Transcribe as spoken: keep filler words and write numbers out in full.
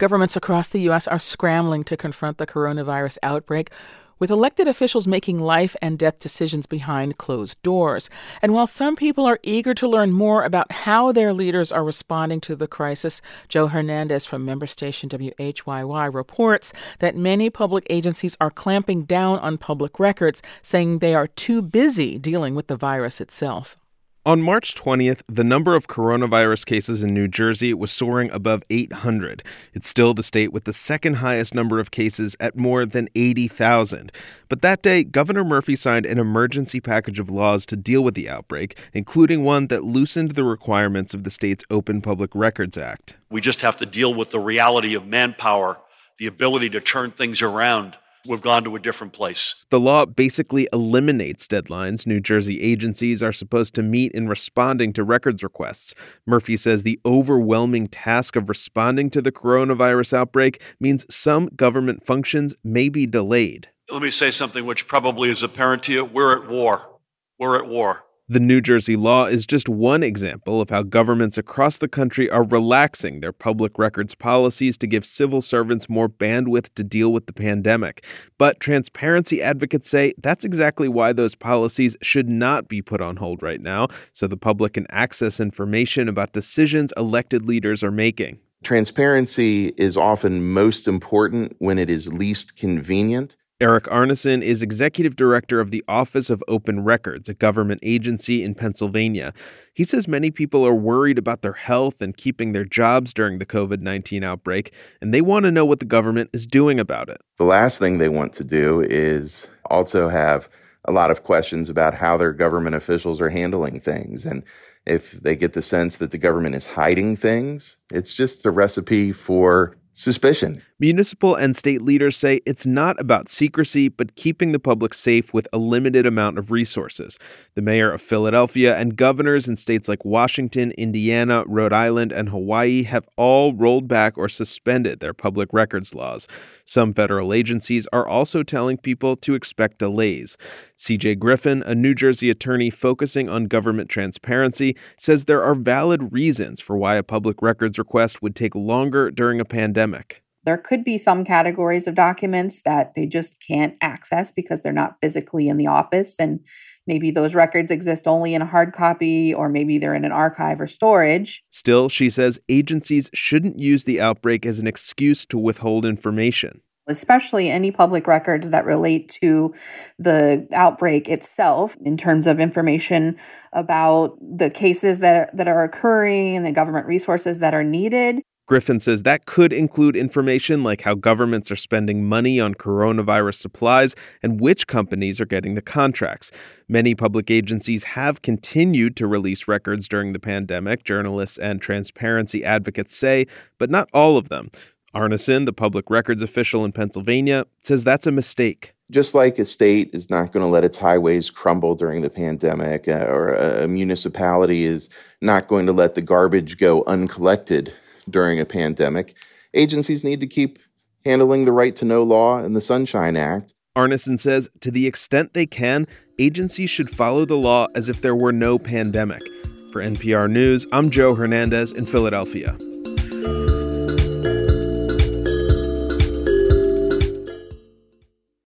Governments across the U S are scrambling to confront the coronavirus outbreak, with elected officials making life and death decisions behind closed doors. And while some people are eager to learn more about how their leaders are responding to the crisis, Joe Hernandez from member station W H Y Y reports that many public agencies are clamping down on public records, saying they are too busy dealing with the virus itself. On March twentieth, the number of coronavirus cases in New Jersey was soaring above eight hundred. It's still the state with the second highest number of cases at more than eighty thousand. But that day, Governor Murphy signed an emergency package of laws to deal with the outbreak, including one that loosened the requirements of the state's Open Public Records Act. We just have to deal with the reality of manpower, the ability to turn things around. We've gone to a different place. The law basically eliminates deadlines New Jersey agencies are supposed to meet in responding to records requests. Murphy says the overwhelming task of responding to the coronavirus outbreak means some government functions may be delayed. Let me say something which probably is apparent to you. We're at war. We're at war. The New Jersey law is just one example of how governments across the country are relaxing their public records policies to give civil servants more bandwidth to deal with the pandemic. But transparency advocates say that's exactly why those policies should not be put on hold right now, so the public can access information about decisions elected leaders are making. Transparency is often most important when it is least convenient. Eric Arneson is executive director of the Office of Open Records, a government agency in Pennsylvania. He says many people are worried about their health and keeping their jobs during the covid nineteen outbreak, and they want to know what the government is doing about it. The last thing they want to do is also have a lot of questions about how their government officials are handling things. And if they get the sense that the government is hiding things, it's just a recipe for suspicion. Municipal and state leaders say it's not about secrecy, but keeping the public safe with a limited amount of resources. The mayor of Philadelphia and governors in states like Washington, Indiana, Rhode Island, and Hawaii have all rolled back or suspended their public records laws. Some federal agencies are also telling people to expect delays. C J Griffin, a New Jersey attorney focusing on government transparency, says there are valid reasons for why a public records request would take longer during a pandemic. There could be some categories of documents that they just can't access because they're not physically in the office. And maybe those records exist only in a hard copy, or maybe they're in an archive or storage. Still, she says agencies shouldn't use the outbreak as an excuse to withhold information. Especially any public records that relate to the outbreak itself in terms of information about the cases that are, that are occurring and the government resources that are needed. Griffin says that could include information like how governments are spending money on coronavirus supplies and which companies are getting the contracts. Many public agencies have continued to release records during the pandemic, journalists and transparency advocates say, but not all of them. Arneson, the public records official in Pennsylvania, says that's a mistake. Just like a state is not going to let its highways crumble during the pandemic, uh, or a municipality is not going to let the garbage go uncollected during a pandemic, agencies need to keep handling the Right to Know law and the Sunshine Act. Arneson says to the extent they can, agencies should follow the law as if there were no pandemic. For N P R News, I'm Joe Hernandez in Philadelphia.